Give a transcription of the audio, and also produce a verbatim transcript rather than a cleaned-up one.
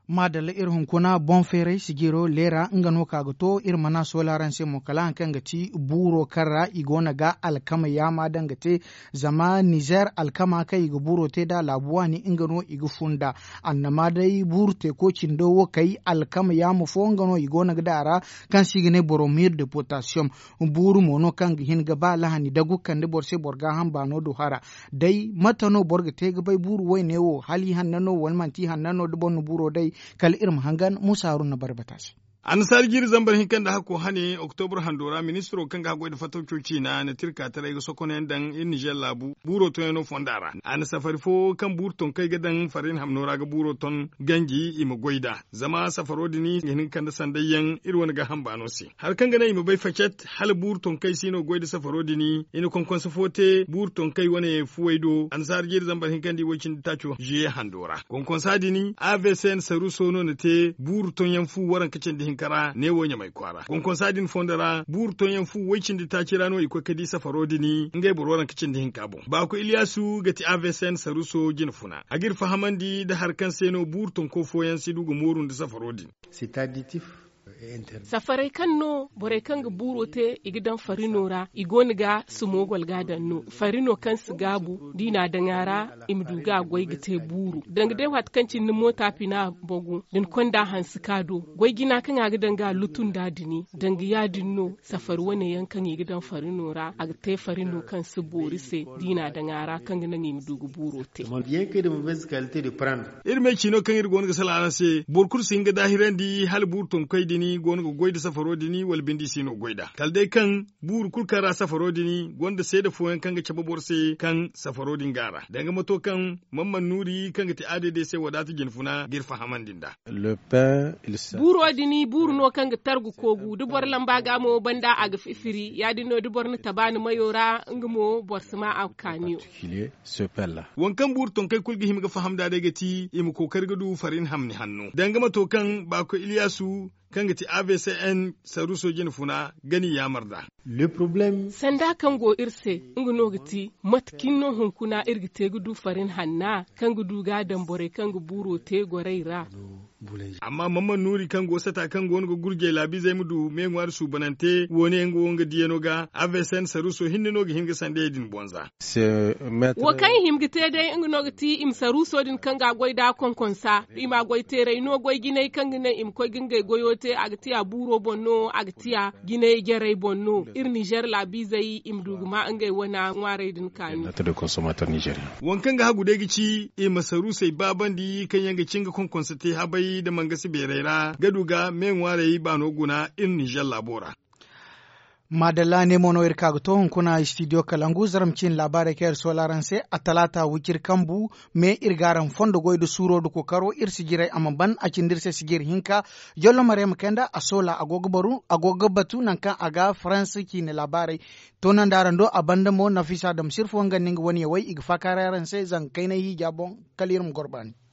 madalla irhun kuna bon fere sigiro lera ngano kaga to irmana solaran se mo kala kan gati buro karra igona ga alkama yama dangate zama Niger alkama kai ga buro te da labuwani ingano igu funda annama dai burte ko cindo kai alkama yamu fo ngano igona ga dara kan sigine boromir de potassium buru mono kan hin ga ba lahani dagu kan de borse borga hamba no do hara dai matano borga te ga bai buru wai ne wo hali hannano walmanti hannano do bonu buro dai kal irin hangan Musa Haruna Barbatas. An sargir zambar hinkan da hako hane Oktobar handora ministro kan ga da fataucoci na na tirka tare ga sokonen dan in Niger labu buro to yano fondara an safari fo kan burton kai gadan farin hamnora ga buro ton gangi ima goida zama safarodini hin kan da sandayyan irwan ga hambano si har kan gana ima bai facet hal burton kai sino goida safarodini ina konkon safote burton kai wane fuwaido an sargir zambar hinkan di wacin tacho je handora konkon sadini avesen saruso no ne te burton yan fu waran kacin kara ne wonya mai kwara konkon sadin fondara burton yan fu wicin da ta kira no iko kadi safarodini ngai burwaran kicin da hinkabo ba ku Iliyasu gati Avesen Saruso ginfuna agir fahamandi da harkan seno burton ko foyan sidu go morun da safarodin c'est additif. safarai kan no bore kan ga buro te igidan farinora igoni ga sumogol gadan no farino kan su gabu dina da ngara imduga goy gite buru dang de wat kan cin mota fina bogu din konda hansu kado goy gina kan ga gidan ga lutun dadini dang ya dinno safar wane yankan igidan farinora a te farino kan su borise dina da ngara kan ga nan imdugu buro te bien que de mauvaise qualité de prendre irme chino kan irgon ga sala se burkur singa dahirandi hal burton kai dini gon go goida safarodini wal bindi sino goida kalde kan bur kulkara safarodini gonda sai da foyan kan ga cababor sai kan safarodin gara daga mato kan mamman nuri kan ga tiade de sai wadata ginfuna girfa hamandinda le pain il sa buro dini bur no kan ga targu kogu dubor lamba ga mo banda aga fifiri ya dino dubor ni tabani mayora ngmo borsma akaniyo ce pain là wankan bur ton kai kulgi himga fahamda daga ti imu kokar gudu farin hamni hannu daga mato kan ba ko Iliyasu kan ga ti A V C N Saruso ginfuna gani ya marda le problème sanda kan go irse ngno giti matkin no hunkuna irgite gudu farin hanna kan gudu ga dambore kan gu buro te goreira amma mamman nuri kan go sata kan go ngo gurje labi zai mudu me ngwar su banante woni ngo nga diyeno ga A V C N Saruso hinno ga hinga sande din bonza c'est maître wo kan himgite dai ngno giti im Saruso din kan ga goida konkonsa ima goite rai no goy ginai kan gina im ko gingai goyote agtiya buro bonno agtiya ginai gerai bonno ir Niger la bizai imduguma ngai wana ngware din kan notre de consommateur nigérien wankan ga hagu dai gici e masaru sai babandi kan yanga cinga konkonsa te habai da mangasi berera gaduga men ngware ba no guna ir Niger labora madalla ne mono ir kaga to kuna studio kalangu zaramcin labare ker solaran se a talata wukir kambu me irgaran fondo goydo suro do ko karo ir sigirai amaban a cindirse sigir hinka jollo mare makenda a sola agogo baru agogo batu nanka aga france ki ne labare to nan darando abanda mo nafisa dam sirfo nganing woni wai igfa kararan se zan kaina hi jabon kalirum gorbani